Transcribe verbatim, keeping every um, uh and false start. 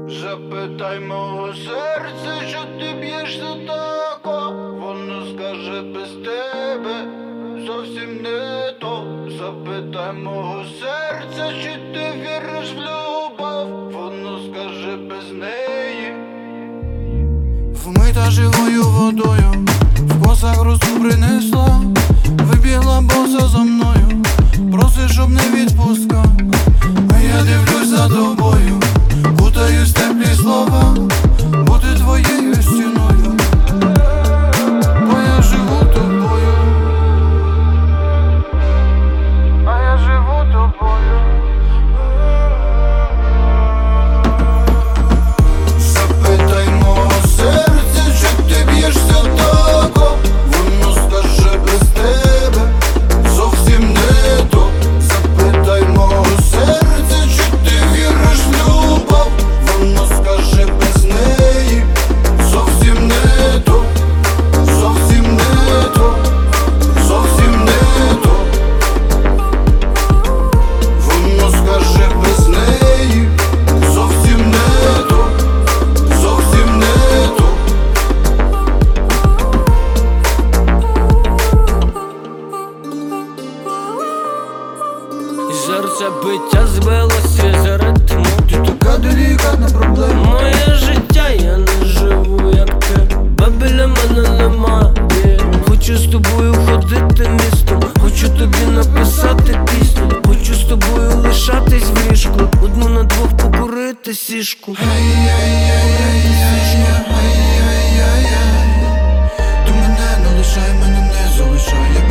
Запитай мого серця, що ти б'єшся тако. Воно скаже без тебе зовсім не то. Запитай мого серця, чи ти віриш в любов. Воно скаже без неї. Вмита живою водою, в косах росу принесла. Вибігла боса за мною, просить, щоб не відпускав. А я дивлюсь за тобою, кутаюсь в теплі слова, бути твоєю стіною, бо я живу тобою, а я живу тобою. Запитай мого серця, чи ти б'єшся тако. Воно скаже без тебе зовсім не то. Запитай мого серця, чи ти віриш в любов. Воно скаже без неї зовсім не то. Зовсім не то. Зовсім не то. Воно скаже без неї зовсім не то. Зовсім не то. І серце биття збилося за ритму. Ти така делікатна проблема. Моє життя, я не живу, як ти, бо біля мене немає. Хочу з тобою ходити містом, хочу тобі написати пісню, хочу з тобою лишатись в ліжку, одну на двох покурити сішку. Ти мене не лишай, мене не залишай.